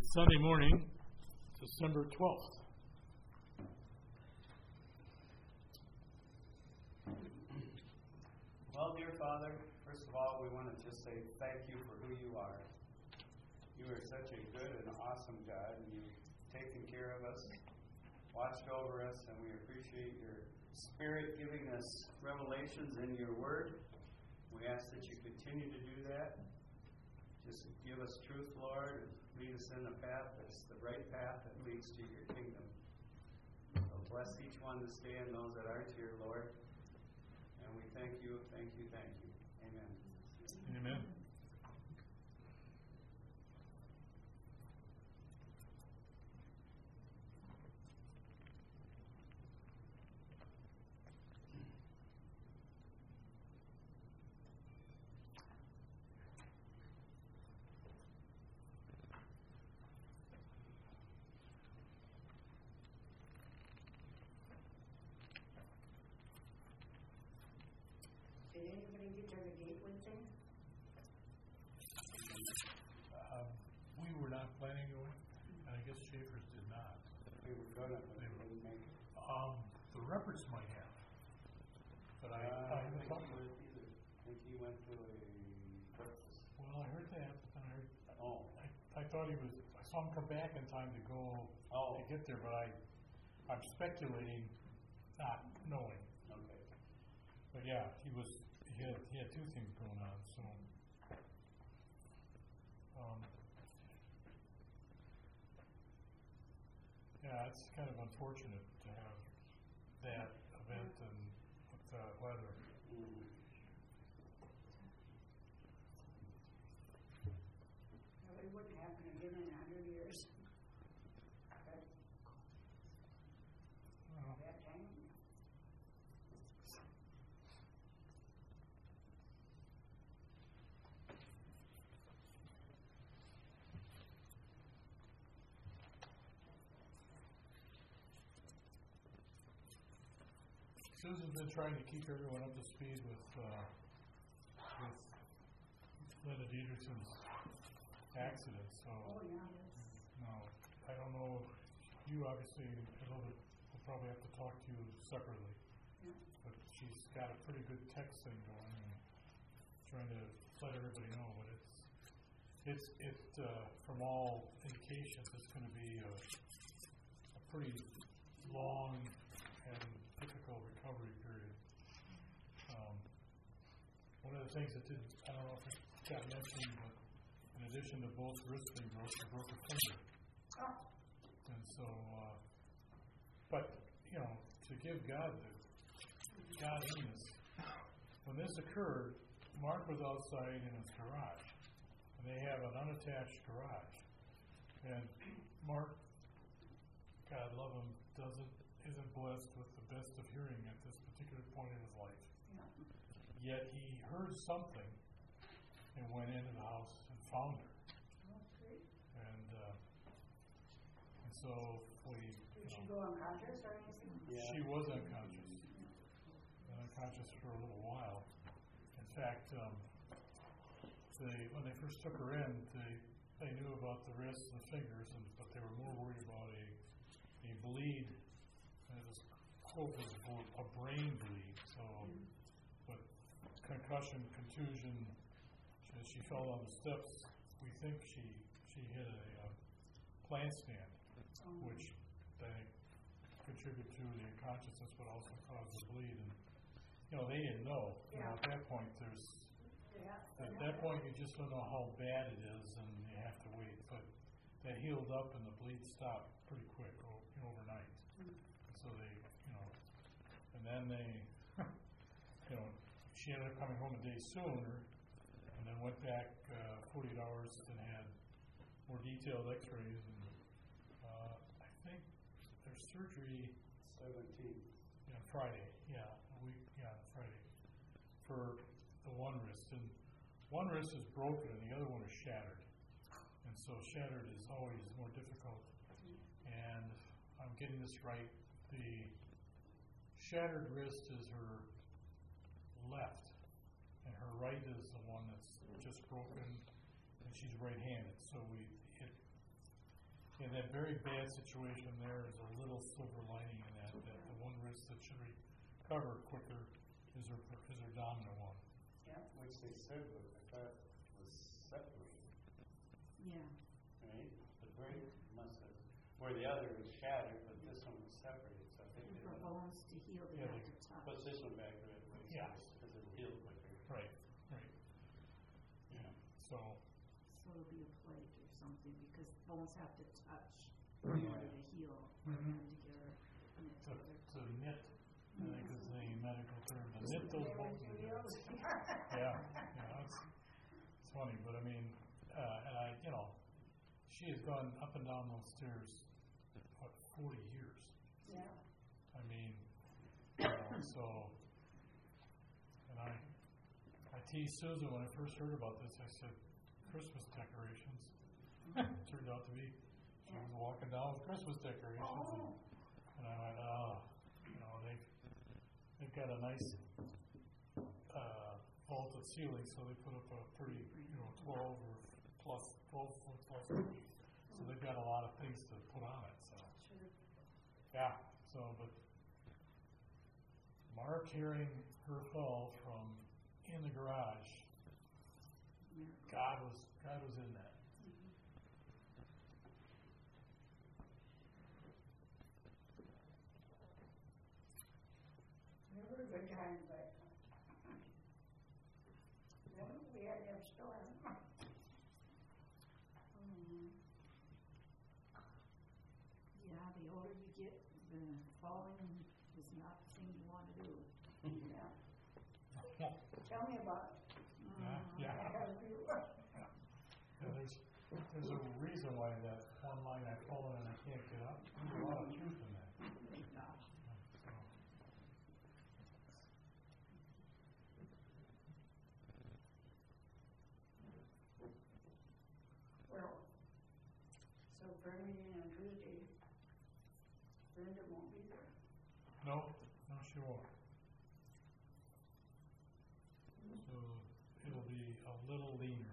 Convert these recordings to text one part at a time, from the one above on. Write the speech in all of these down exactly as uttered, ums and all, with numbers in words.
Sunday morning, December twelfth. Well, dear Father, first of all, we want to just say thank you for who you are. You are such a good and awesome God, and you've taken care of us, watched over us, and we appreciate your Spirit giving us revelations in your Word. We ask that you continue to do that. Just give us truth, Lord, and lead us in the path that's the right path that leads to your kingdom. So bless each one this day and those that aren't here, Lord. And we thank you, thank you, thank you. Amen. Amen. Did anybody get their gateway thing? Uh, we were not planning on it, and I guess Schaefer's did not. We were going to, but we didn't make it. Um, the Rupperts might have, but I, Uh, I I haven't think talked he to was either. I think he went to a breakfast. Well, I heard that, and I heard, Oh. I, I thought he was, I saw him come back in time to go Oh. to get there, but I, I'm speculating, not knowing. Okay. But yeah, he was, he had, he had two things going on, so. Um, yeah, it's kind of unfortunate to have that event and with the weather. Mm. No, it wouldn't happen again in a hundred years. But Well, that time, Susan's been trying to keep everyone up to speed with, uh, with Linda Dietrichson's accident, so, oh yeah, no, I don't know, you obviously, a little bit, will probably have to talk to you separately, yeah. but she's got a pretty good text thing going and trying to let everybody know, but it's, it's, it, uh, from all indications, it's gonna be a, a pretty long and difficult recovery period. Um, one of the things that did, I don't know if it got mentioned, but in addition to both wrists being broke, she broke a finger. Oh, And so, uh, but, you know, to give God the, God in this, when this occurred, Mark was outside in his garage, and they have an unattached garage. And Mark, God love him, doesn't, isn't blessed with the best of hearing at this particular point in his life. yeah. Yet he heard something and went into the house and found her. Oh, great. And, uh, and so we, Did you she know, go unconscious or anything? Yeah. she was unconscious, and unconscious for a little while. In fact, um, they, when they first took her in, they, they knew about the wrists and the fingers, and, but they were more worried about a, a bleed, and it was quote was for a brain bleed. So, but concussion, contusion, as she fell on the steps, we think she she hit a uh, plant stand, Oh. which they contribute to the unconsciousness, but also caused the bleed. And you know, they didn't know. You know, Yeah. at that point, there's Yeah. at that point you just don't know how bad it is, and you have to wait. But that healed up, and the bleed stopped pretty quick o- you know, overnight. Mm. So they, you know, and then they, you know, she ended up coming home a day sooner, and then went back uh, forty-eight hours and had more detailed X-rays, and uh, I think their surgery Seventeen. yeah, Friday, yeah, a week, yeah, Friday, for the one wrist, and one wrist is broken and the other one is shattered, and so shattered is always more difficult. And I'm getting this right. The shattered wrist is her left, and her right is the one that's just broken, and she's right-handed. So we, it, in that very bad situation, there is a little silver lining in that, that the one wrist that should recover quicker is her, is her dominant one. Yeah. Which they said was, I thought was separated, Yeah. right? The break must have, where the other was shattered, but this one was separated, so I think And they for must bones to heal, they Yeah, have they- to touch. put this one back the right way, Yeah. because it'll heal quicker. Right, right. Yeah. So, So it'll be a plate or something, because bones have to touch in order to heal, for Mhm. them to get her knit to, together. to knit, I think is the medical term, to knit those bones together. Yeah. Yeah, yeah, it's, it's funny, but I mean, uh, and I, you know, she has gone up and down those stairs, what, forty years? Yeah. I mean, you know, so, and I, I teased Susan when I first heard about this, I said, Christmas decorations. Turned out to be, she was walking down with Christmas decorations. Oh. And, and I went, oh, you know, they've, they've got a nice, uh, vaulted ceiling, so they put up a pretty, you know, twelve or plus, twelve foot plus. So they've got a lot of things to put on it, so. Sure. Yeah, so, but Mark hearing her fall from in the garage, Miracle. God was, God was in that. There were good times, but then we had that storm. Mm. Yeah, the older you get, the falling is not the thing you want to do. Yeah. Tell me about it. Yeah, yeah. I have a few. Yeah, there's, there's a reason why that one line I've fallen and I can't get up. There's a lot of truth in that. Yeah. So, Well, so prayer meeting on Tuesday, Brenda won't be there. no, no, she won't. So it'll be a little leaner.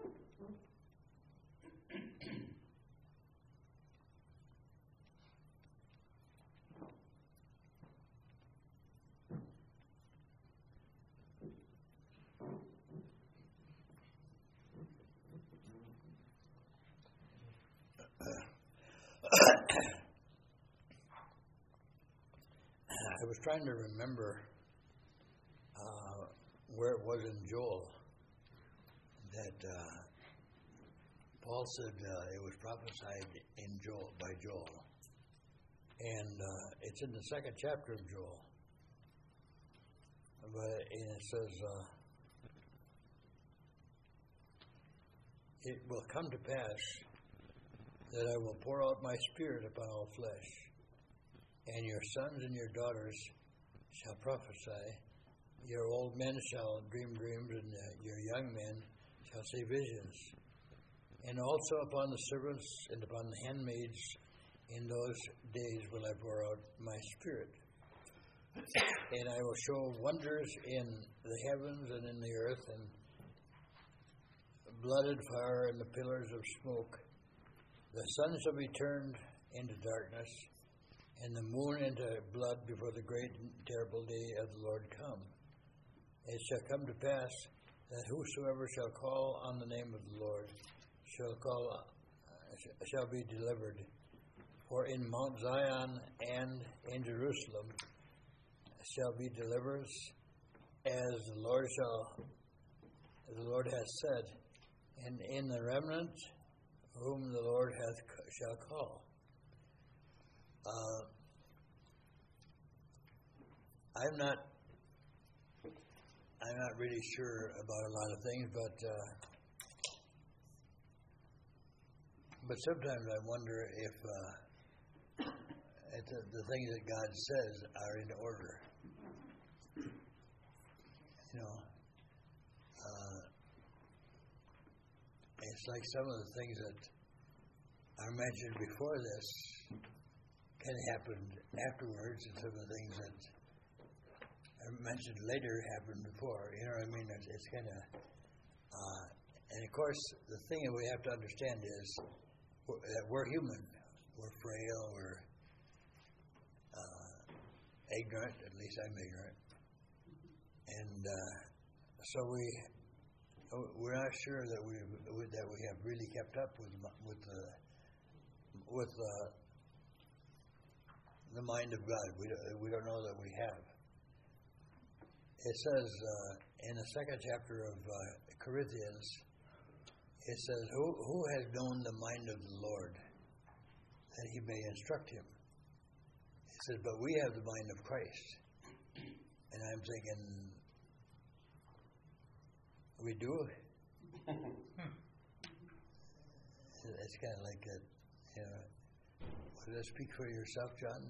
I was trying to remember uh, where it was in Joel that uh, Paul said uh, it was prophesied in Joel by Joel, and uh, it's in the second chapter of Joel. But and it says, uh, "It will come to pass that I will pour out my spirit upon all flesh, and your sons and your daughters shall prophesy. Your old men shall dream dreams, and uh, your young men shall see visions. And also upon the servants and upon the handmaids in those days will I pour out my spirit. And I will show wonders in the heavens and in the earth, and blooded fire and the pillars of smoke. The sun shall be turned into darkness, and the moon into blood before the great and terrible day of the Lord come. It shall come to pass that whosoever shall call on the name of the Lord shall call uh, shall be delivered. For in Mount Zion and in Jerusalem shall be deliverance, as the Lord shall the Lord hath said, and in the remnant whom the Lord hath shall call." Uh, I'm not. I'm not really sure about a lot of things, but uh, but sometimes I wonder if, uh, if the, the things that God says are in order. You know, uh, it's like some of the things that are mentioned before this can happen afterwards, and some of the things that are mentioned later happened before. You know what I mean? It's, it's kind of, uh, and of course, the thing that we have to understand is we're, that we're human. We're frail. We're uh, ignorant. At least I'm ignorant. And uh, so we we're not sure that we that we have really kept up with with the with the, the mind of God. We don't, we don't know that we have. It says uh, in the second chapter of uh, Corinthians, it says, who, who has known the mind of the Lord, that he may instruct him? It says, but we have the mind of Christ. And I'm thinking, we do? It's kind of like that, you know. Will you speak for yourself, John?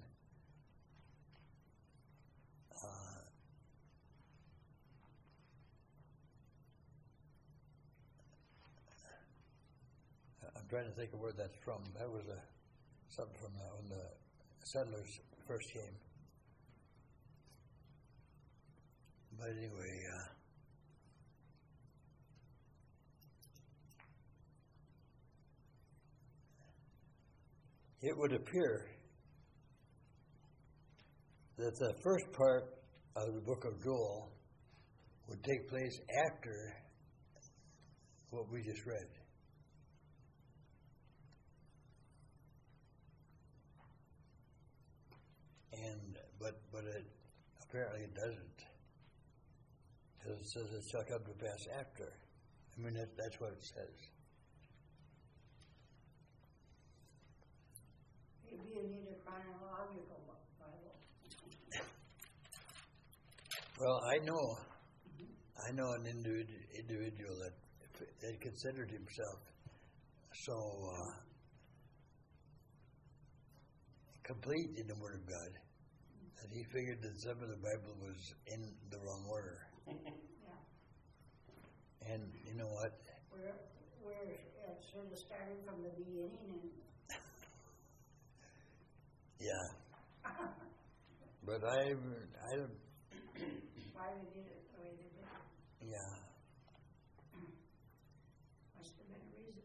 Uh, I'm trying to think of where that's from. That was a something from the, when the settlers first came. But anyway, uh, it would appear that the first part of the book of Joel would take place after what we just read. And but but it apparently it doesn't, because it says it shall come to pass after. I mean that, that's what it says. Maybe you need a chronological Bible. Well, I know, I know an individ, individual that that considered himself so uh, complete in the Word of God that he figured that some of the Bible was in the wrong order. Yeah. And you know what? We're, we're uh, sort of starting from the beginning and Yeah. But I, I don't. why we did it the way they did it. Yeah. Must have been a reason.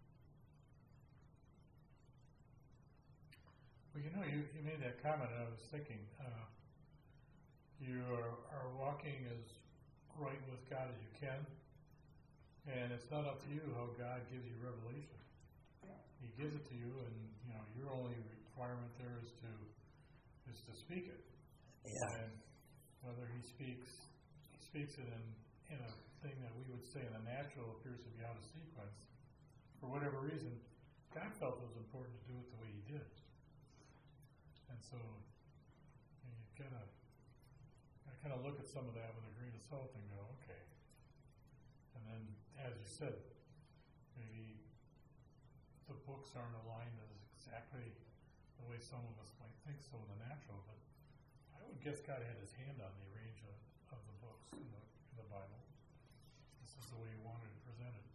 Well, you know, you, you made that comment, and I was thinking, uh, you are, are walking as right with God as you can, and it's not up to you how God gives you revelation. Yeah. He gives it to you, and you know your only requirement there is to is to speak it. Yeah. And whether he speaks, he speaks it in in a thing that we would say in the natural appears to be out of sequence. For whatever reason, God felt it was important to do it the way he did. And so you, know, you gotta, gotta kind of look at some of that with a grain of salt and go, okay. And then, as you said, maybe the books aren't aligned as exactly the way some of us might think so in the natural, but I would guess God had his hand on the arrangement of, of the books in the, in the Bible. This is the way he wanted to present it.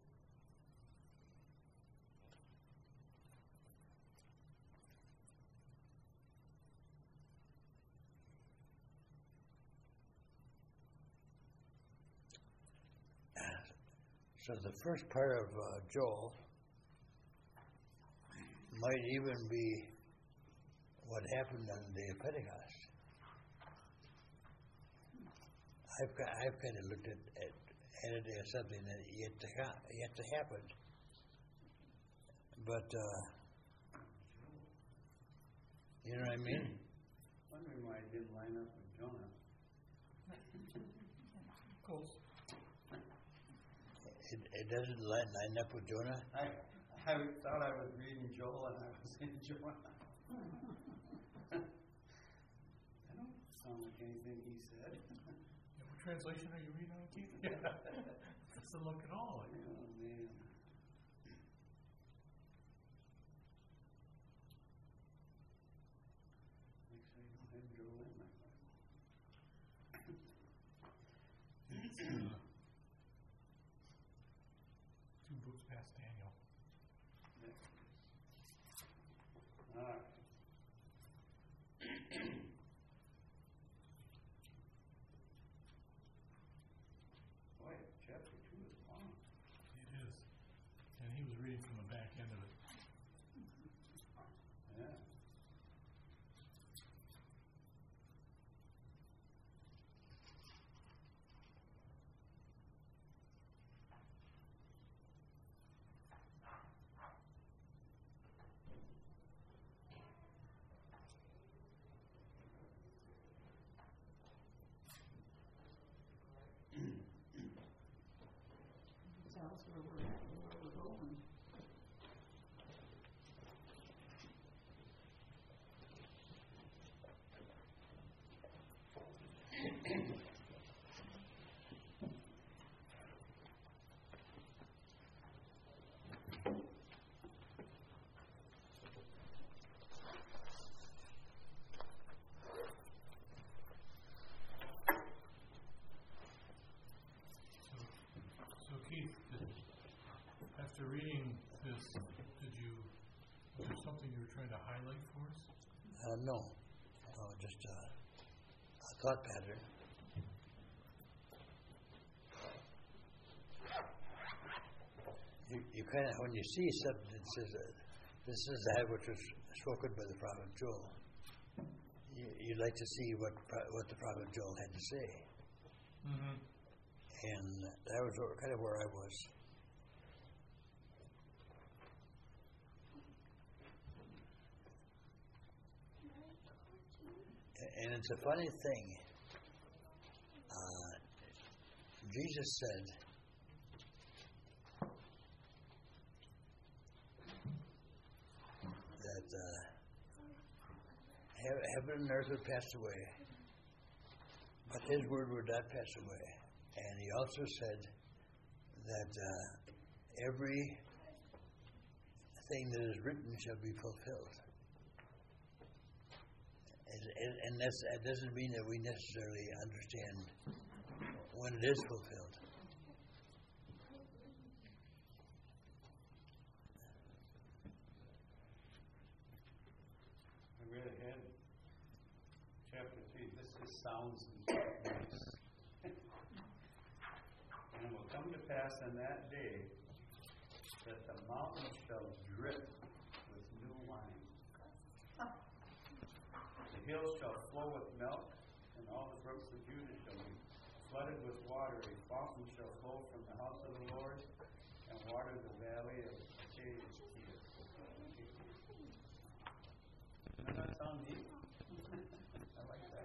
So the first part of uh, Joel might even be what happened on the day of Pentecost. I've I've kind of looked at, at, at it as something that yet to ha- yet to happen. But uh, you know what I mean? Wondering why it didn't line up with Jonah. Close. It, it doesn't line, line up with Jonah. I, I thought I was reading Joel and I was in Jonah. That don't sound like anything he said. Yeah, what translation are you reading on, Keith? Yeah. Doesn't look at all like it. Oh, man. Makes sure you don't have Joel in my Bible. Two books past Daniel. All right. Boy, chapter two is long. It is. And he was reading from the back end of it. Uh, no, no, just a, a thought pattern. You, you kind of, when you see something that says that this is that which was spoken by the prophet Joel, you, you'd like to see what what the prophet Joel had to say. Mm-hmm. And that was where, kind of where I was. And it's a funny thing. Uh, Jesus said, that uh, he- heaven and earth would pass away, but His word would not pass away. And He also said that uh, every thing that is written shall be fulfilled. And, and, and that's, that doesn't mean that we necessarily understand when it is fulfilled. I read ahead, chapter three. This just sounds nice. And it will come to pass on that day that the mountains shall drip with new wine. The hills shall flow with milk, and all the brooks of Judah shall be flooded with water. A fountain shall flow from the house of the Lord and water the valley of Achaia. Doesn't that sound neat? I like that.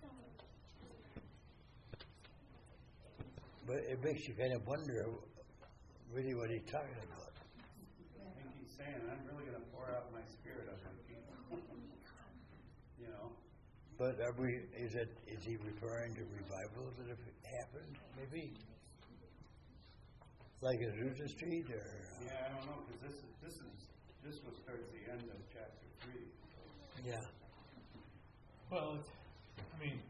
But it makes you kind of wonder really what He's talking about. I think He's saying, I'm really going to pour out my spirit on my people. You know? But are we? Is it? Is He referring to revivals that have happened? Maybe, like Azusa Street, or uh, Yeah, I don't know, because this is this is this was towards the end of chapter three. yeah. Well, it's, I mean,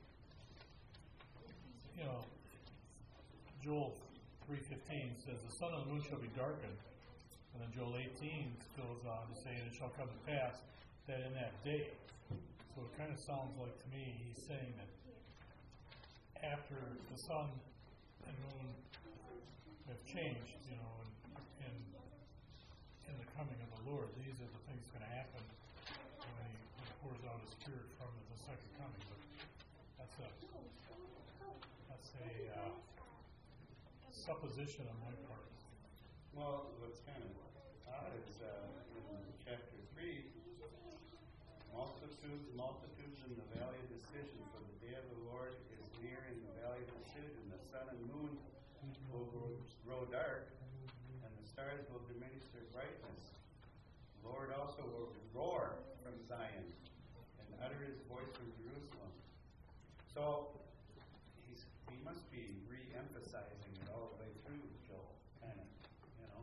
you know, Joel three fifteen says, "The sun and the moon shall be darkened," and then Joel eighteen goes on to say, "And it shall come to pass that in that day." So it kind of sounds like to me he's saying that after the sun and moon have changed, you know, and in, in the coming of the Lord, these are the things going to happen when he, when he pours out His Spirit from the second coming. But that's a that's a uh, supposition on my part. Well, what's kind of odd is uh, in chapter three, multitudes, multitudes in the valley of decision, for the day of the Lord is near in the valley of decision. The sun and moon will grow, grow dark, and the stars will diminish their brightness. The Lord also will roar from Zion and utter His voice from Jerusalem. So he's, he must be re-emphasizing it all the way through, Joel, kind of, you know.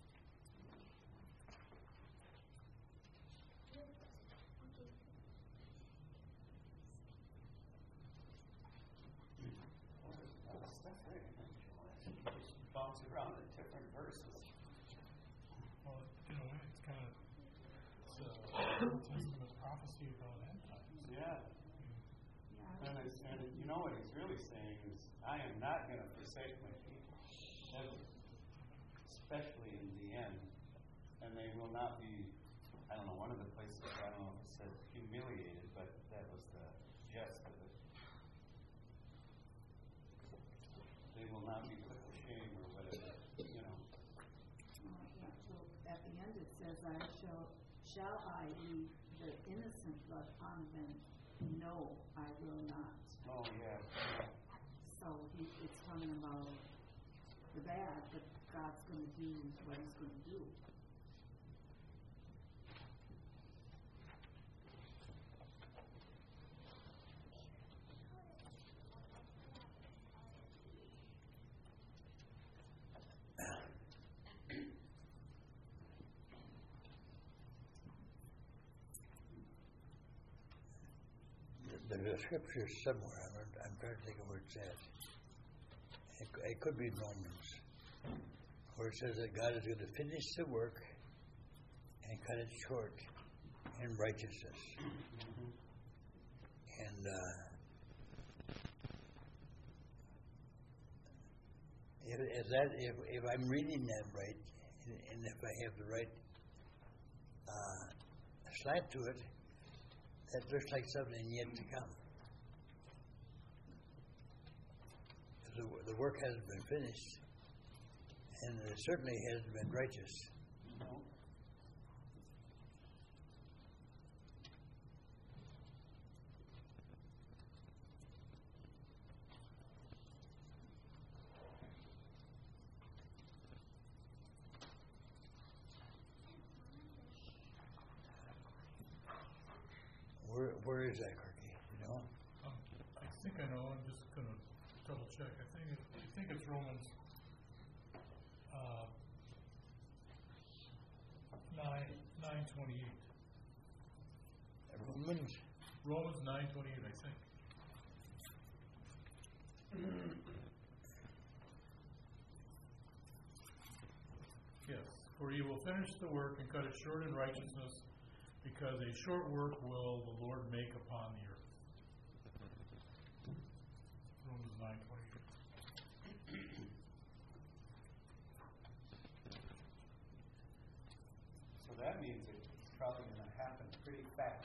Well, there's a lot of stuff there, isn't there, Joel? You just bounce around in different verses. Well, you know, it's kind of it's a Old Testament prophecy about end times. Yeah. And, it's, and it, you know what he's really saying is, I am not going to forsake my people, ever, especially in the end. And they will not be, I don't know, one of the places, I don't know if it said humiliated, but that was the gist of it. They will not be put to shame or whatever, you know. Uh, yeah, so at the end it says, I shall, shall I leave the innocent blood on them? No, I will not. Oh, yeah. So he, it's talking about the bad, but God's going to do what He's going to do. There's a scripture somewhere. I'm, I'm trying to think of where it's at. It, it could be Romans, where it says that God is going to finish the work and cut it short in righteousness. And uh, if, if that if, if I'm reading that right, and, and if I have the right uh, slant to it, that looks like something yet to come. The, the work hasn't been finished, and it certainly hasn't been righteous. No. Where, where is that, Corky? You know? Um, I think I know, I'm just gonna double check. I think, it, I think it's Romans, uh, nine, nine twenty-eight. Romans? Romans nine twenty-eight, I think. Yes, for he will finish the work and cut it short in righteousness, because a short work will the Lord make upon the earth. Romans nine twenty-eight. So that means it's probably going to happen pretty fast.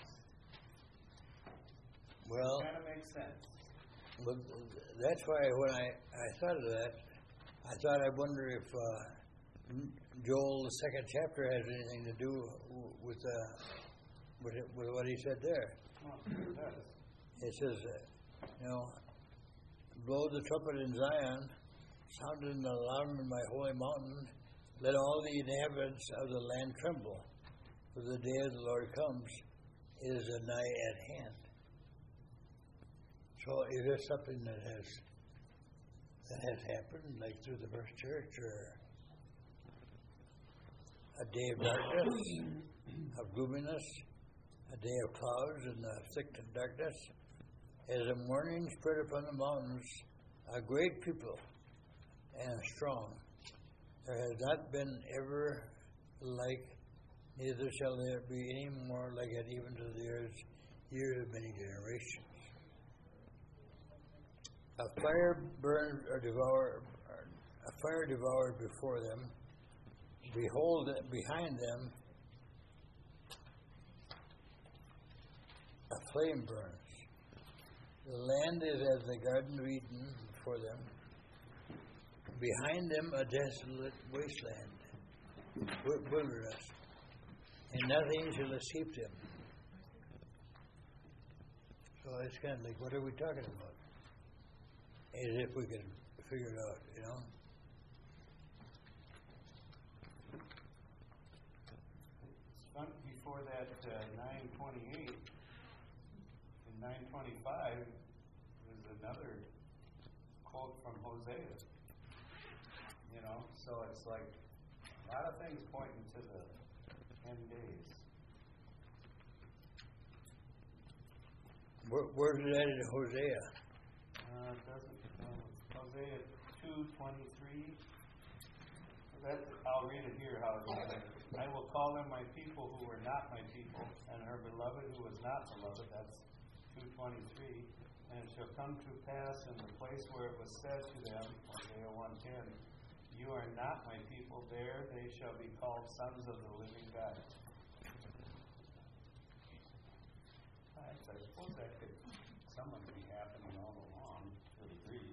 Well, Kind of makes sense. but that's why when I, I thought of that, I thought I wonder if uh, Joel, the second chapter, has anything to do with uh, with, it, with what he said there. Well, it does. It says, uh, you know, blow the trumpet in Zion, sound an alarm in my holy mountain, let all the inhabitants of the land tremble, for the day of the Lord comes, it is a nigh at hand. So is there something that has that has happened, like through the first church, or a day of darkness, of gloominess, a day of clouds and the thick darkness, as the morning spread upon the mountains, a great people and strong. There has not been ever like, neither shall there be any more like it, even to the years, years of many generations. A fire burned or devoured, a fire devoured before them. Behold, behind them, a flame burns. The land is as the Garden of Eden before them. Behind them, a desolate wasteland, wilderness, and nothing shall escape them. So it's kind of like, what are we talking about? As if we could figure it out, you know? It's fun. Before that, uh, nine twenty-eight and nine twenty-five, there's another quote from Hosea. You know, so it's like a lot of things pointing to the end days. Where, where's it at in Hosea? Uh, it doesn't. Uh, Hosea two twenty-three. That I'll read it here. How it says, "I will call them my people who were not my people, and her beloved who was not beloved." That's two twenty-three. And it shall come to pass in the place where it was said to them, Hosea one ten, "You are not my people." There they shall be called sons of the living God. I suppose that could somewhat be happening all along to a degree.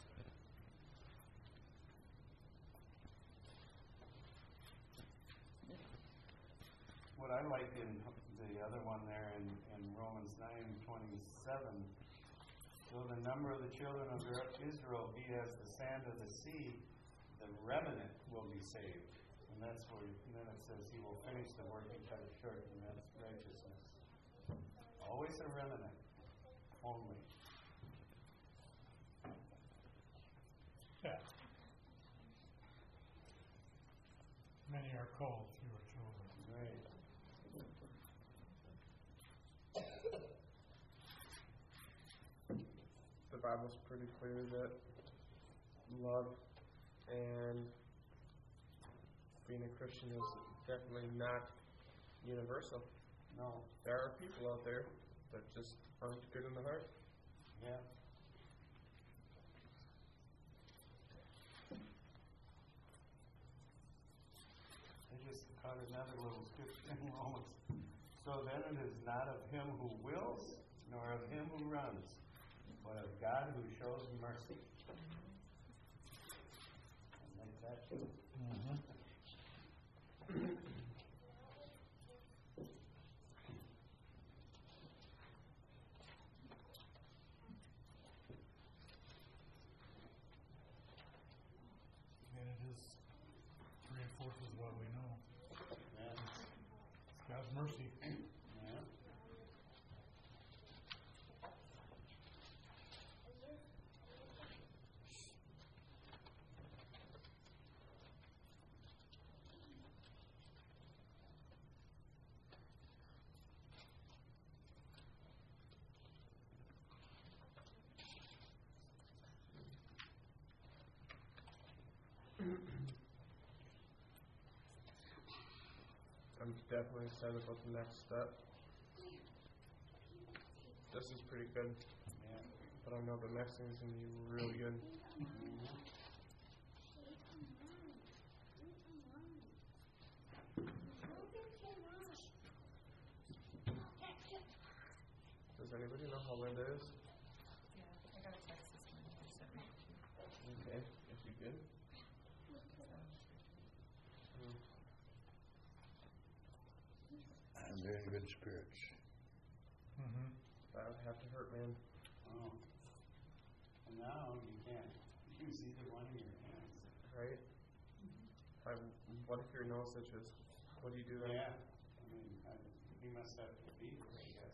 What I like in the other one there in, in Romans nine twenty-seven, though the number of the children of Israel be as the sand of the sea, the remnant will be saved. And that's where, and then it says, he will finish the work and cut it short, and that's righteousness. Always a remnant, only. Yeah. Many are called, few are chosen. Right. The Bible's pretty clear that love and being a Christian is definitely not universal. No. There are people out there that just aren't good in the heart. Yeah. I just caught another little scripture in Romans. So then it is not of him who wills, nor of him who runs, but of God who shows mercy. I like that too. Mm-hmm. And it is reinforces what we know. Yeah. It's God's mercy. Yeah. I'm definitely excited about the next step. This is pretty good, Yeah. but I know the next thing is going to be really good. Does anybody know how Linda is? Yeah, I got a text this morning. She sent me. Okay, is she good? Hmm. I'm very good spirits. Mm-hmm. That would have to hurt, man. Oh. And now you can't use either one of your hands. Right? I, what if your nose itches? What do you do then? Yeah. I mean, I, he must have to be there, I guess.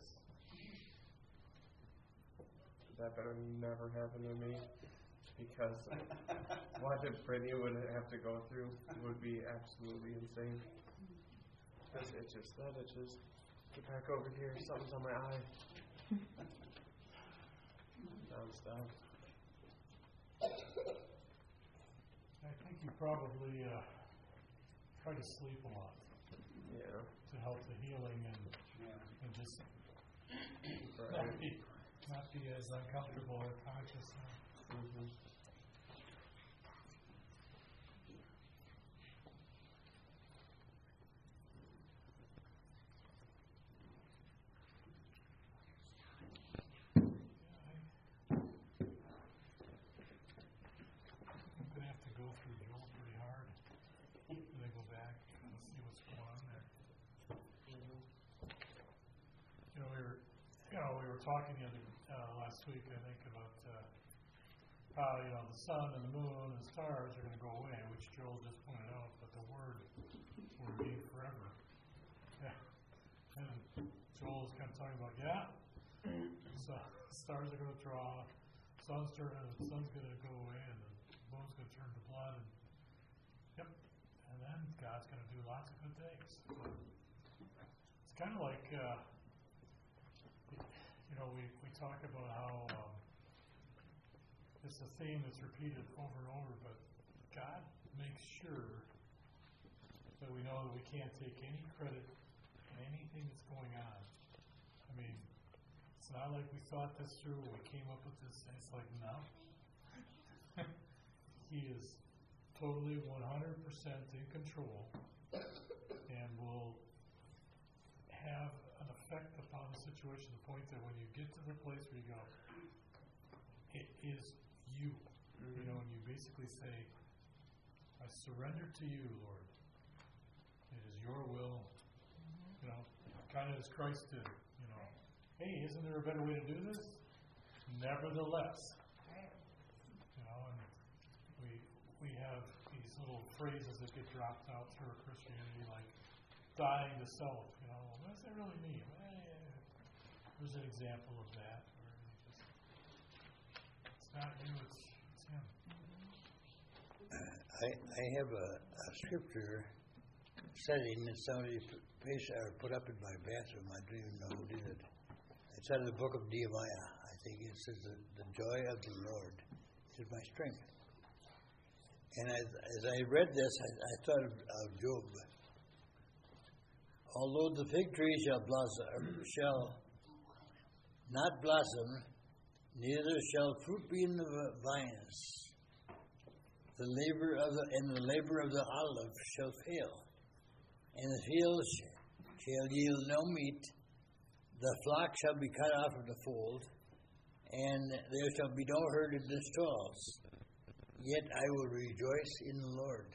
That better never happen to me, because what if Brittany would have to go through would be absolutely insane. This itches, that itches. Get back over here, something's on my eye. Non-stop. I think you probably uh, try to sleep a lot Yeah. to help the healing and, Yeah. and just Right. not be, not be as uncomfortable or conscious. Mm-hmm. I'm going to have to go through Joel pretty hard and then go back and see what's going on there. Mm-hmm. You know, we were, you know, we were talking the other uh, last week, I think, about uh, how you know the sun and the moon and the stars are going to go away, which Joel just pointed out, but the Word will remain forever. Yeah. And Joel is kind of talking about, yeah, so stars are going to draw, sun's turn, uh, the sun's going to go away, and the moon's going to turn to blood, and yep, and then God's going to do lots of good things. It's kind of like. Uh, You know, we, we talk about how um, it's a theme that's repeated over and over, but God makes sure that we know that we can't take any credit in anything that's going on. I mean, it's not like we thought this through, we came up with this, and it's like, no. He is totally one hundred percent in control and will have an effect upon the situation to the point that when you get to the place where you go, it is you. Mm-hmm. You know, and you basically say, I surrender to you, Lord. It is your will. Mm-hmm. You know, kind of as Christ did. You know, hey, isn't there a better way to do this? Nevertheless. You know, and we we have these little phrases that get dropped out through our Christianity, like dying to self. You know, what does that really mean? There's an example of that where you just, it's not you, it's, it's him. I, I have a, a scripture setting that somebody put, or put up in my bathroom. I don't even know who did it. It's out of the book of Nehemiah. I think it says that the joy of the Lord is my strength. And as, as I read this, I, I thought of, of Job. Although the fig tree shall blossom, shall not blossom, neither shall fruit be in the vines. The labor of the and the labor of the olive shall fail, and the fields shall yield no meat. The flock shall be cut off of the fold, and there shall be no herd in the stalls. Yet I will rejoice in the Lord.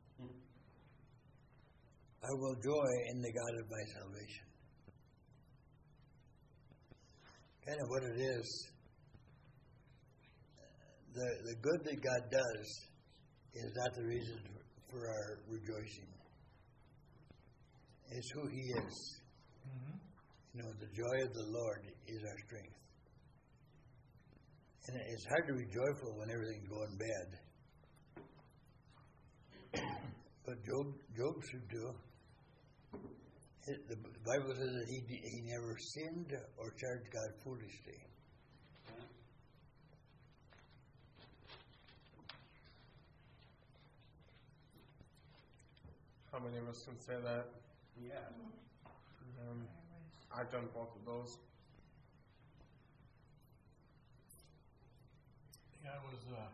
I will joy in the God of my salvation. Kind of what it is. The the good that God does is not the reason for our rejoicing. It's who He is. Mm-hmm. You know, the joy of the Lord is our strength. And it's hard to be joyful when everything's going bad. But Job, Job should do. It, the Bible says that he he never sinned or charged God foolishly. How many of us can say that? Yeah. Um, I've done both of those. Yeah, I was uh,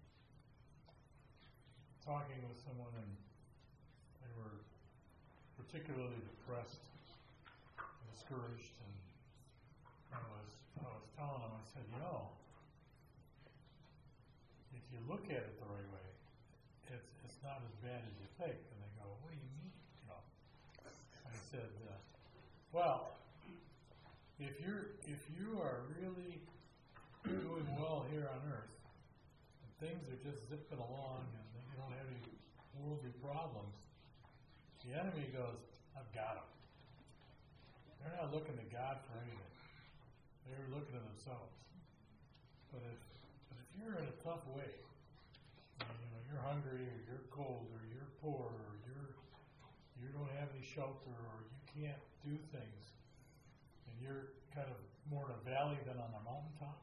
talking with someone, and they were particularly depressed, and discouraged, and I was I was telling them, I said, you know, if you look at it the right way, it's it's not as bad as you think. And they go, what do you mean? You know, I said, uh, well, if you're if you are really doing well here on earth, and things are just zipping along, and you don't have any worldly problems, the enemy goes, I've got them. They're not looking to God for anything. They're looking at themselves. But if but if you're in a tough way, you know, you're hungry, or you're cold, or you're poor, or you're you don't have any shelter, or you can't do things, and you're kind of more in a valley than on a mountaintop,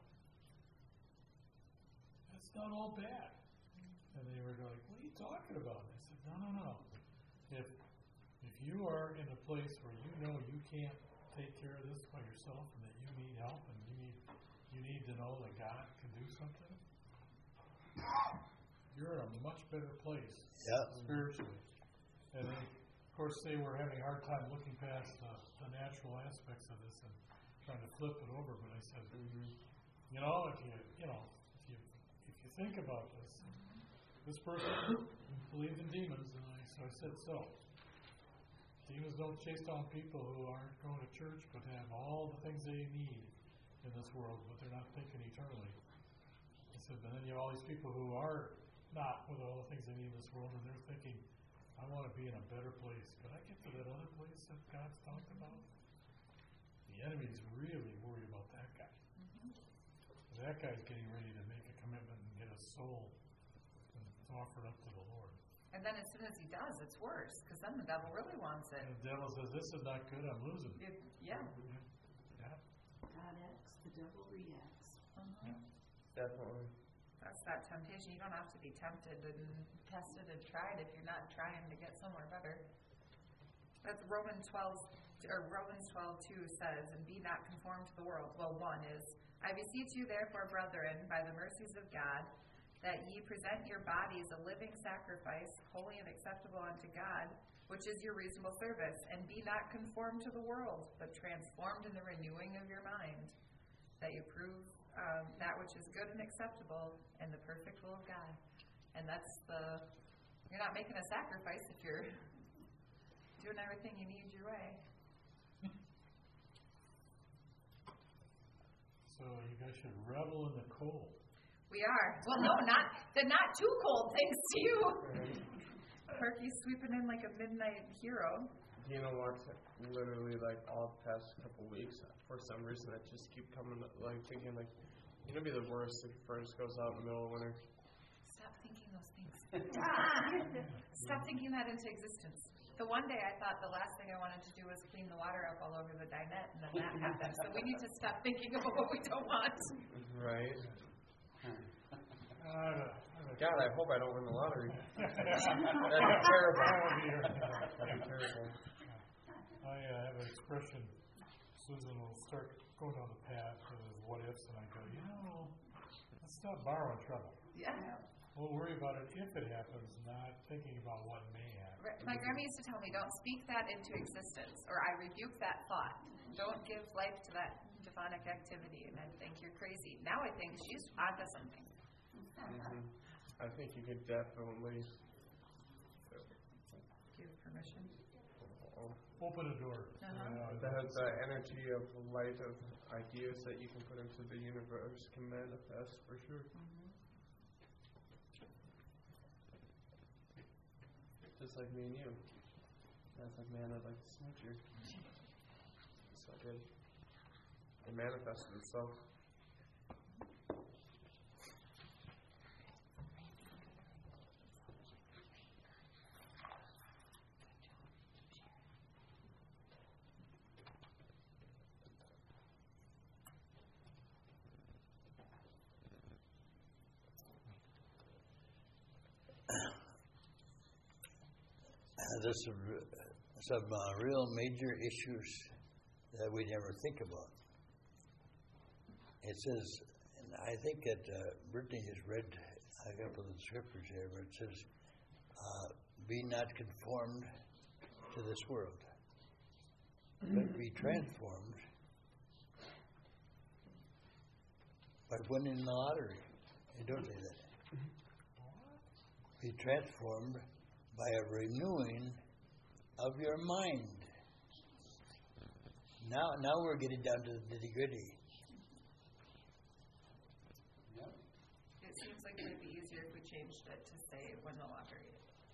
that's not all bad. And they were like, what are you talking about? And I said, no, no, no. If if you are in a place where you know you can't take care of this by yourself, and that you need help, and you need you need to know that God can do something, you're in a much better place Yeah. spiritually. And they, of course, they were having a hard time looking past the, the natural aspects of this and trying to flip it over. But I said, you know, if you you know if you if you think about this, this person believed in demons, and I so I said so. Demons don't chase down people who aren't going to church, but have all the things they need in this world, but they're not thinking eternally. I said, but then you have all these people who are not with all the things they need in this world, and they're thinking, I want to be in a better place. Could I get to that other place that God's talked about? The enemy's really worried about that guy. Mm-hmm. That guy's getting ready to make a commitment and get a soul and offer it up to the Lord. And then as soon as he does, it's worse, because then the devil really wants it. And the devil says, this is not good, I'm losing. It, yeah. Yeah. God acts, the devil reacts. Mm-hmm. Yeah. Definitely. That's that temptation. You don't have to be tempted and tested and tried if you're not trying to get somewhere better. That's Romans twelve, or Romans twelve two says, and be not conformed to the world. Well, one is, I beseech you therefore, brethren, by the mercies of God, that ye present your bodies a living sacrifice, holy and acceptable unto God, which is your reasonable service. And be not conformed to the world, but transformed in the renewing of your mind, that you prove um, that which is good and acceptable and the perfect will of God. And that's the, you're not making a sacrifice if you're doing everything you need your way. So you guys should revel in the cold. We are. Well, no, not the not too cold, thanks to you. Turkey's sweeping in like a midnight hero. You know what? Literally, like all the past couple weeks, for some reason, I just keep coming, like thinking, like, it's gonna be the worst if the furnace goes out in the middle of winter. Stop thinking those things. Stop thinking that into existence. The one day I thought the last thing I wanted to do was clean the water up all over the dinette, and then that happened. So we need to stop thinking about what we don't want. Right. Uh, God, I hope I don't win the lottery. That'd be terrible. That'd be terrible. I expression, Susan will start going down the path of what ifs, and I go, you know, let's not borrow trouble. Yeah. We'll worry about it if it happens, not thinking about what may happen. Right. My grandma used to tell me, don't speak that into existence, or I rebuke that thought. Don't give life to that demonic activity, and I think you're crazy. Now I think she's onto something. Mm-hmm. I think you could definitely Give permission. Open a door. Uh-huh. Uh, the, the energy of light of ideas that you can put into the universe can manifest for sure. Mm-hmm. Just like me and you. That's like, man, I'd like to smack you. So good. It manifested itself. There's some, some uh, real major issues that we never think about. It says, and I think that uh, Brittany has read a couple of the scriptures here, where it says, uh, be not conformed to this world, but be transformed by winning the lottery. They don't say that. Be transformed by a renewing of your mind. Now, now we're getting down to the nitty-gritty. Yep. It seems like it would be easier if we changed it to say win the lottery.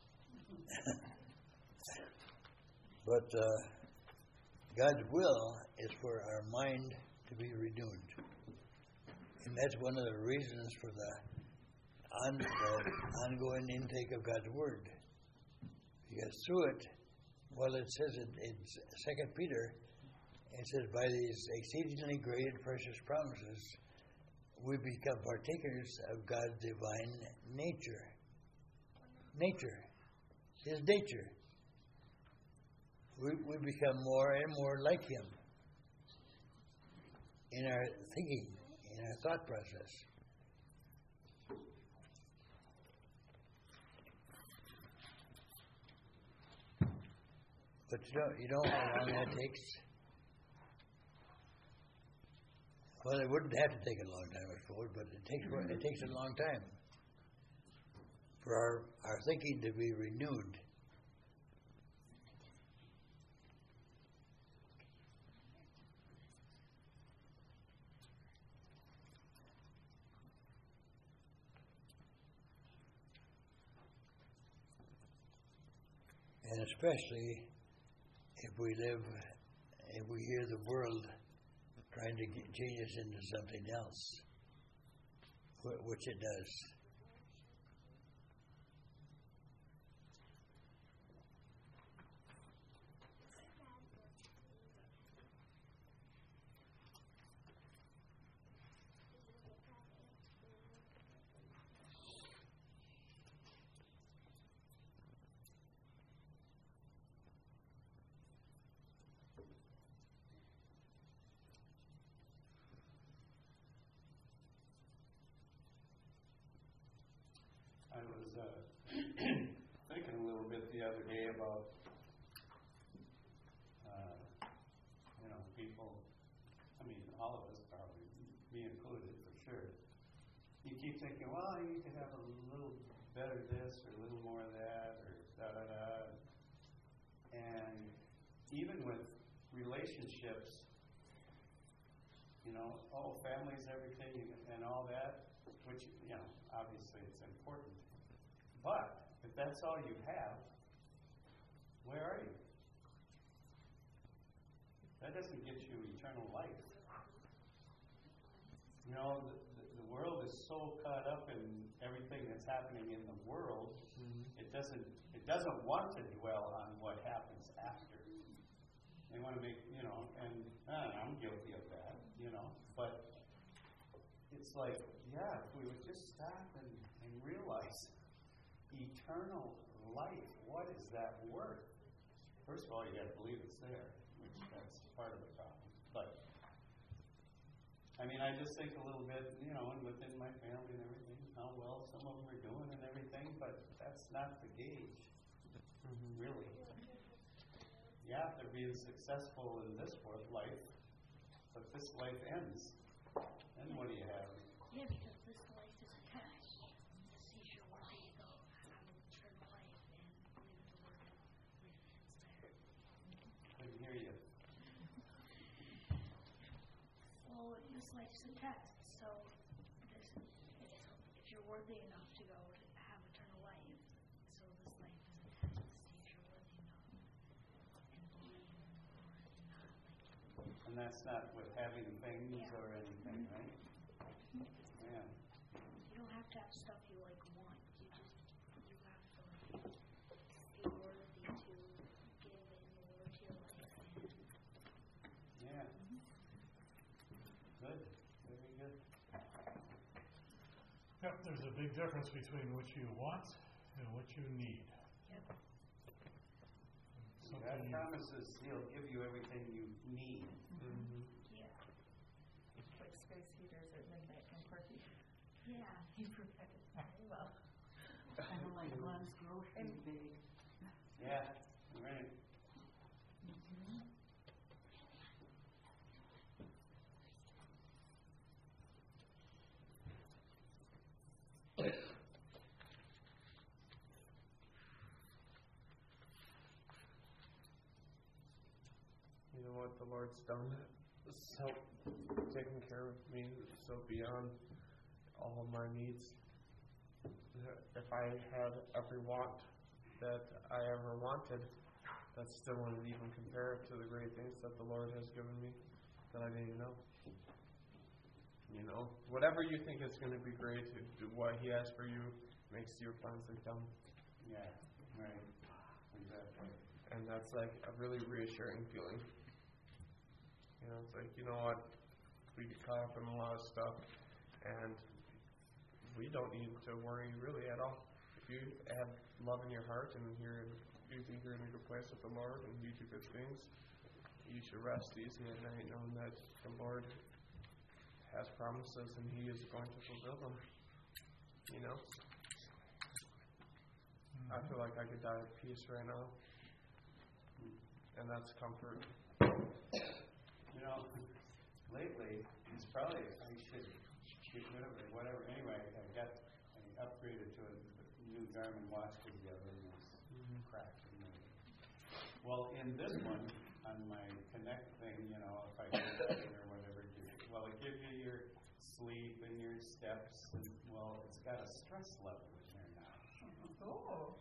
But uh, God's will is for our mind to be renewed. And that's one of the reasons for the, on, the ongoing intake of God's Word. Because through it, well, it says in, in Second Peter, it says, by these exceedingly great and precious promises, we become partakers of God's divine nature. Nature. His nature. We, we become more and more like Him in our thinking, in our thought process. But you know, you know how long that takes? Well, it wouldn't have to take a long time, I suppose, but it takes it takes a long time for our, our thinking to be renewed. And especially if we live, if we hear the world trying to get, change us into something else, wh- which it does. I was uh, thinking a little bit the other day about, uh, you know, people, I mean, all of us probably, me included for sure. You keep thinking, well, I need to have a little better this or a little more of that or da-da-da. And even with relationships, you know, oh, family's everything and all that, which, you know, obviously it's important. But if that's all you have, where are you? That doesn't get you eternal life. You know, the, the, the world is so caught up in everything that's happening in the world, mm-hmm. it doesn't it doesn't want to dwell on what happens after. They want to make, you know, and uh, I'm guilty of that, you know, but it's like, yeah, if we would just stop and, and realize eternal life, what is that worth? First of all, you got to believe it's there, which that's part of the problem. But, I mean, I just think a little bit, you know, and within my family and everything, how well some of them are doing and everything, but that's not the gauge, Mm-hmm. really. Yeah, they're being successful in this world life, but this life ends. Then what do you have? Yeah, because this life is attached. The seashore where you go, have an eternal life, and live in the word of life ends there. Couldn't hear you. Well, this life's attached, so this, if, if you're worthy enough to go to have eternal life, so this life is attached to see if you're worthy enough and believe in the Lord and not like And that's not with having things Yeah. or anything, right? Yeah. you don't have to have stuff you like want. You just you have to like be worthy to give in the Lord to your life and Yeah. Good. Very good. Yep, there's a big difference between what you want and what you need. Yep. God Something you- promises He'll give you everything you need. Mm-hmm. Yeah. Like space heaters at midnight from Corky. Yeah. He provided very well. Kind of like Glenn's grocery bag. Yeah. Right. You know what the Lord's done? So taking care of me, so beyond all of my needs. If I had every want that I ever wanted, that still wouldn't even compare to the great things that the Lord has given me that I didn't know. You know, whatever you think is going to be great, what He has for you makes your plans like dumb. Yeah. Right. Exactly. And that's like a really reassuring feeling. You know, it's like, you know what, we get caught up in a lot of stuff, and we don't need to worry really at all. If you have love in your heart and you're in, you think you're in a good place with the Lord and you do good things, you should rest easy at night knowing that the Lord has promises and He is going to fulfill them. You know? I feel like I could die at peace right now. And that's comfort. You know, lately, it's probably, I should get rid of it, whatever. Anyway, I got, I upgraded to a new Garmin watch because the other one was Mm-hmm. cracked. Well, in this one, on my Connect thing, you know, if I go running or whatever, it gives- well, it gives you your sleep and your steps. And, well, it's got a stress level in there now. Oh.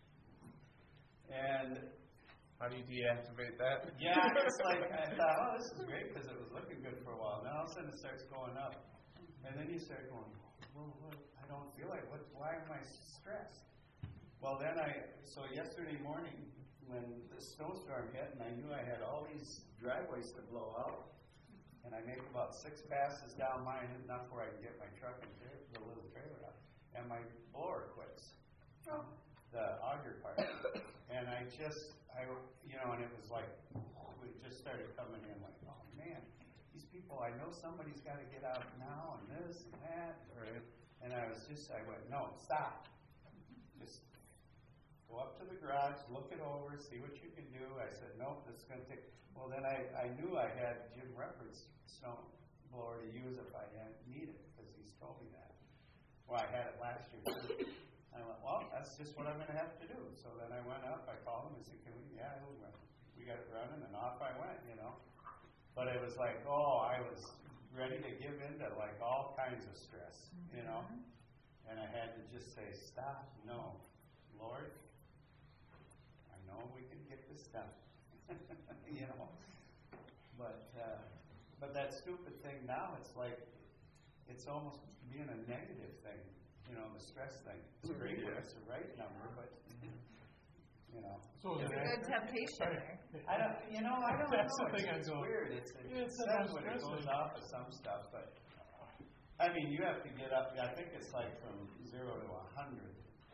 And How do you deactivate that? yeah, it's like, I thought, oh, this is great because it was looking good for a while. Then all of a sudden it starts going up. And then you start going, well, what? I don't feel like, what? Why am I stressed? Well, then I, so yesterday morning when the snowstorm hit and I knew I had all these driveways to blow out, and I make about six passes down mine, enough where I can get my truck and tra- the little trailer out, and my blower quits. The auger part. And I just, I, you know, and it was like, it just started coming in like, oh man, these people, I know somebody's got to get out now and this and that. Right. And I was just, I went, no, stop. Just go up to the garage, look it over, see what you can do. I said, nope, this is going to take, well then I, I knew I had Jim Reference snow blower to use if I had needed because he's told me that. Well, I had it last year too. I went, well, that's just what I'm going to have to do. So then I went up, I called him and said, can we, yeah, he'll run. We got it running, and off I went, you know. But it was like, oh, I was ready to give in to like all kinds of stress, you know. And I had to just say, stop, no. Lord, I know we can get this done, you know. But, uh, but that stupid thing now, it's like, it's almost being a negative thing. You know, the stress thing. It's great when it's the right number, but, you know. So It's the a good temptation there. I don't, you know, I don't That's know. the thing It's, I it's go- weird. It's, it, Yeah, it it's says sometimes when it goes stressful. off of some stuff, but, I mean, you have to get up, I think it's like from zero to a hundred.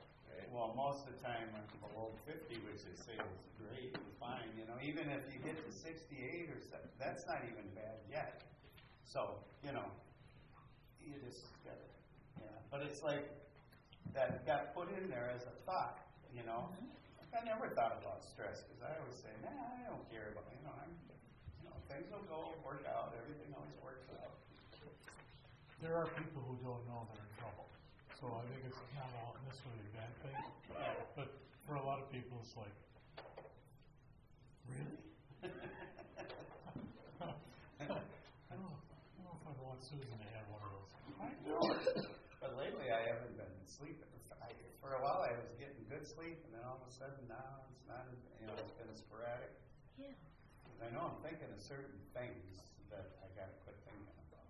well, most of the time I'm below fifty, which they say is great and fine, you know. Even if you get to sixty-eight or something, that's not even bad yet. So, you know, you just gotta, yeah. But it's like, that got put in there as a thought, you know. Mm-hmm. I never thought about stress, because I always say, nah, I don't care about, you know, I'm, you know, things will go, work out, everything always works out. There are people who don't know they're in trouble. So I think it's not all necessarily a bad thing. But for a lot of people, it's like, really? I, don't, I don't know if I'd want Susan to have one of those. I don't. But lately I haven't been sleeping. I, for a while I was getting good sleep, and then all of a sudden now it's not, you know, it's been sporadic. Yeah. I know I'm thinking of certain things that I got to quit thinking about.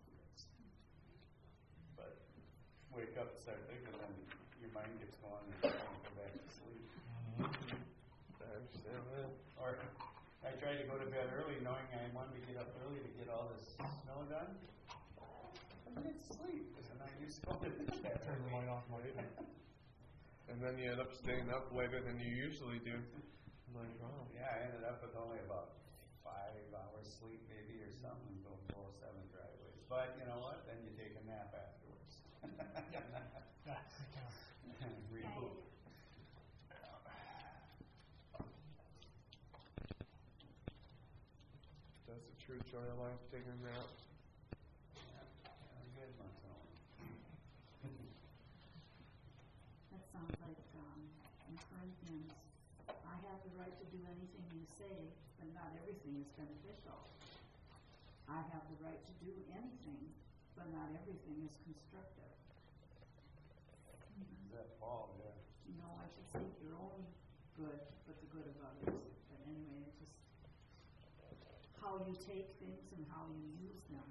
But wake up and start thinking, then your mind gets going and you can't go back to sleep. I understand that. Or I tried to go to bed early knowing I wanted to get up early to get all this snow done. I didn't sleep because I'm not used to it. Turn the light off like that. And then you end up staying up later than you usually do. I'm like, wow. Yeah, I ended up with only about five hours sleep maybe or something, going four oh seven driveways. But you know what? Then you take a nap afterwards. Reboot. That's the true joy of life, taking a nap. Good one, Tony. That sounds like, um, in Corinthians, I have the right to do anything you say, but not everything is beneficial. I have the right to do anything, but not everything is constructive. Is that Paul? Yeah. No, I should seek your own good, but the good of others. But anyway, it's just how you take things and how you use them.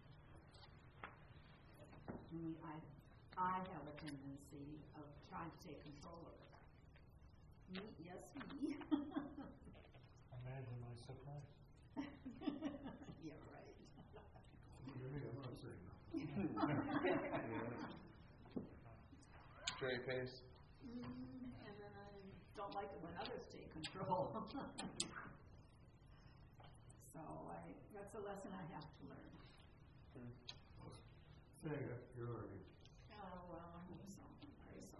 We, I, I have a tendency of trying to take control of it. Me, yes, me. Imagine my surprise. Yeah, right. Straight face. Mm, and then I don't like it when others take control. So I, that's a lesson I have to learn. Saying you're learning. Oh, well, I hope so. I pray so.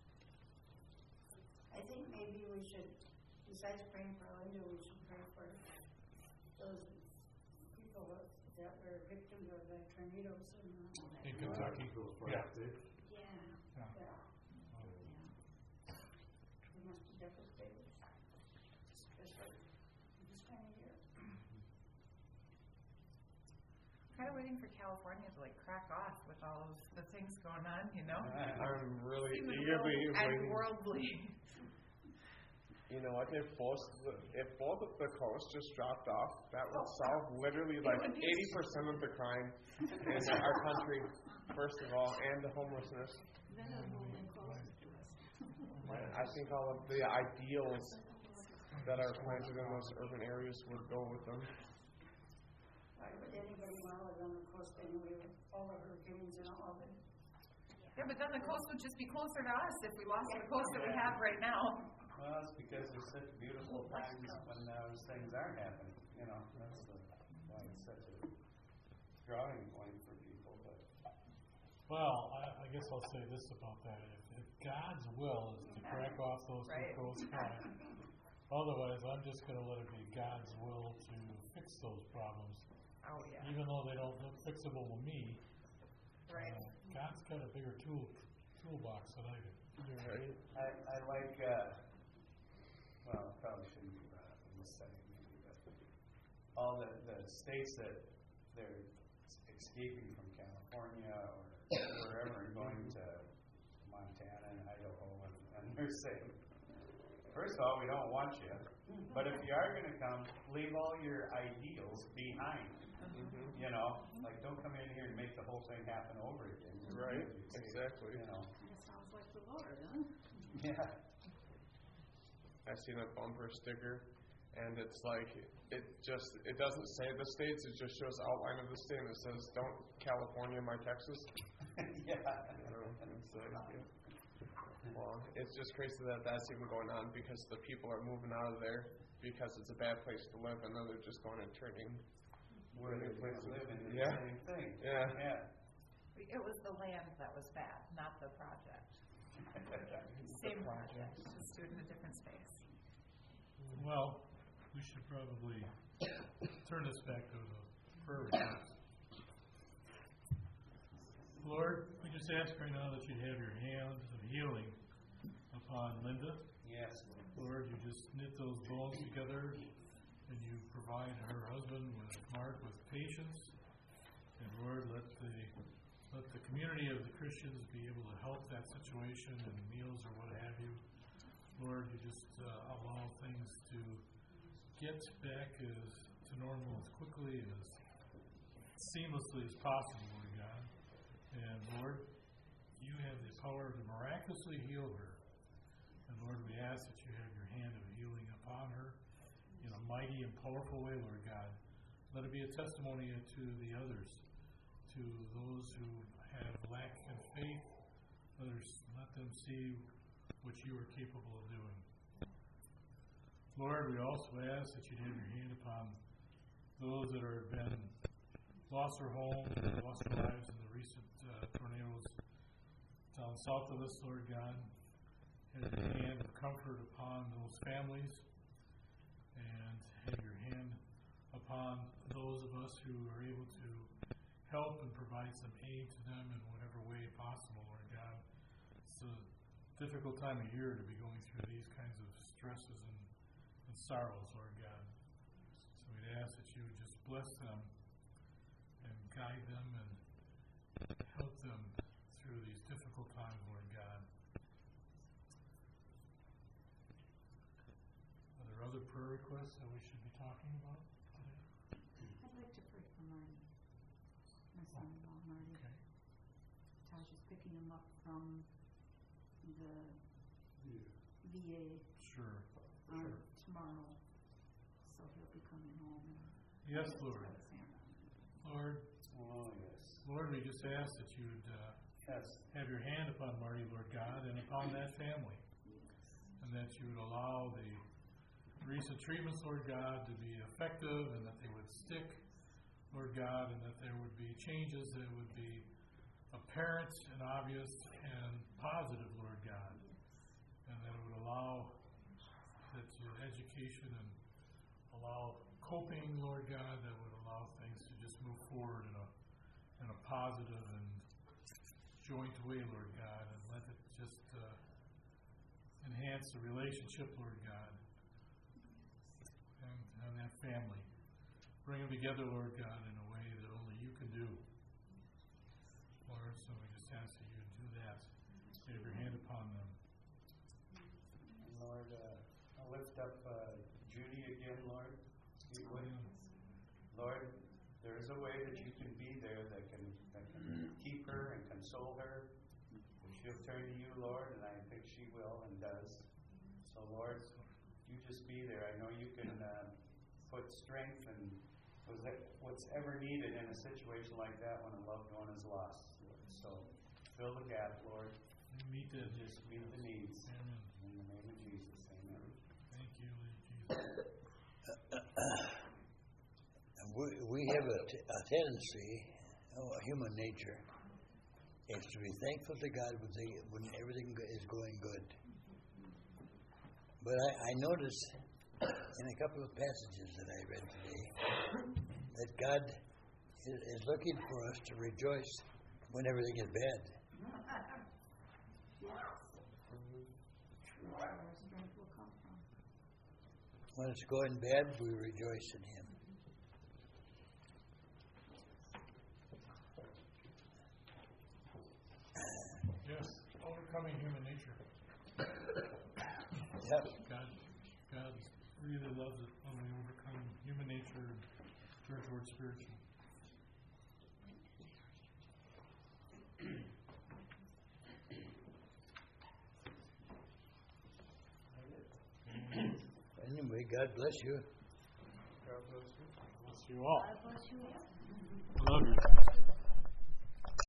I think maybe we should, besides praying for Linda, we should pray for those people that that were victims of the tornadoes and uh, In Kentucky. Yeah. yeah, Yeah. yeah, Yeah. we must be devastated, especially this time of year. Kind of waiting for California to like crack off with all of the things going on, you know? I'm really Seems eagerly real and waiting. worldly. You know what? If both if both of the coasts just dropped off, that would solve literally like eighty percent of the crime in our country. First of all, and the homelessness. Then it will be closer to us. I think all of the ideals that are planted in those urban areas would go with them. Why would anybody want to live on the coast anyway with all the hurricanes and all of it? Yeah, but then the coast would just be closer to us if we lost the coast that we have right now. Well, it's because there's such beautiful times when those things aren't happening. You know, that's the, why it's such a drawing point for people. But Well, I, I guess I'll say this about that. If, if God's will is to crack off those Right. two coasts, fine. Otherwise, I'm just going to let it be God's will to fix those problems. Oh, yeah. Even though they don't look fixable to me, Right. uh, God's got a bigger tool toolbox than I do. Right? I, I like, uh, well, probably shouldn't be brought up in this setting, maybe, but all the, the states that they're escaping from California or wherever and going to Montana and Idaho, and, and they're saying, first of all, we don't want you, but if you are going to come, leave all your ideals behind. Mm-hmm. You know, like don't come in here and make the whole thing happen over again. Right, It's, exactly. You know, That sounds like the Lord, huh? yeah. I've seen a bumper sticker, and it's like it just it doesn't say the states; it just shows outline of the state, and it says, "Don't California my Texas." Yeah. You know, it's like, yeah. Well, it's just crazy that that's even going on because the people are moving out of there because it's a bad place to live, and then they're just going and turning. Where they're going to live in the Yeah. same thing. Yeah. Yeah. It was the land that was bad, not the project. Same project, just doing a different space. Well, we should probably turn this back to the prayer request. Lord, we just ask right now that you have your hand of healing upon Linda. Yes. Lord, you just knit those bones together and you provide her husband with Mark with patience. And Lord, let the let the community of the Christians be able to help that situation and meals or what have you. Lord, you just uh, allow things to get back as to normal as quickly and as seamlessly as possible, Lord God. And Lord, you have the power to miraculously heal her. And Lord, we ask that you have your hand of healing upon her in a mighty and powerful way, Lord God. Let it be a testimony to the others, to those who have lack in faith. Let, us, let them see what you are capable of doing. Lord, we also ask that you have your hand upon those that have been lost their homes, lost their lives in the recent uh, tornadoes down south of us, Lord God. Have your hand of comfort upon those families, and have your hand upon those of us who are able to help and provide some aid to them in whatever way possible, Lord God. It's a difficult time of year to be going through these kinds of stresses and, and sorrows, Lord God. So we'd ask that you would just bless them and guide them and help them through these difficult times, Lord God. Are there other prayer requests that we should be talking about today? I'd like to pray for Marty, my son-in-law, Marty. Okay. Taj is picking him up from the V A Sure. on Sure. tomorrow, so he'll be coming home. And Yes, Lord. Lord, Oh, yes. Lord, we just ask that you would uh, Yes. have your hand upon Marty, Lord God, and upon that family, and that you would allow the recent treatments, Lord God, to be effective, and that they would stick, Lord God, and that there would be changes that would be apparent and obvious and positive, Lord God, and that it would allow that your education and allow coping, Lord God, that would allow things to just move forward in a in a positive and joint way, Lord God, and let it just uh, enhance the relationship, Lord God, and, and that family. Bring them together, Lord God, in a way that only you can do. Lord, so we just ask that you do that. Have your hand upon them. And Lord, uh, I lift up uh, Judy again, Lord. You would. Lord, there is a way that you can be there that can, that can keep her and console her. She'll turn to you, Lord, and I think she will and does. So, Lord, you just be there. I know you can uh, put strength and what's ever needed in a situation like that when a loved one is lost, Lord. So, fill the gap, Lord. You meet the Just meet the needs. Amen. In the name of Jesus, amen. Thank you, Lord Jesus. We, we have a, t- a tendency, oh, human nature, is to be thankful to God when, they, when everything go- is going good. But I, I noticed in a couple of passages that I read today that God is, is looking for us to rejoice when everything is bad. where our strength will come from. When it's going bad, we rejoice in Him. Yes, overcoming human nature. Yep. God, God really loves it when we overcome human nature and turn towards spiritual. Anyway, God bless you. God bless you. Bless you all. God bless you all. Love you.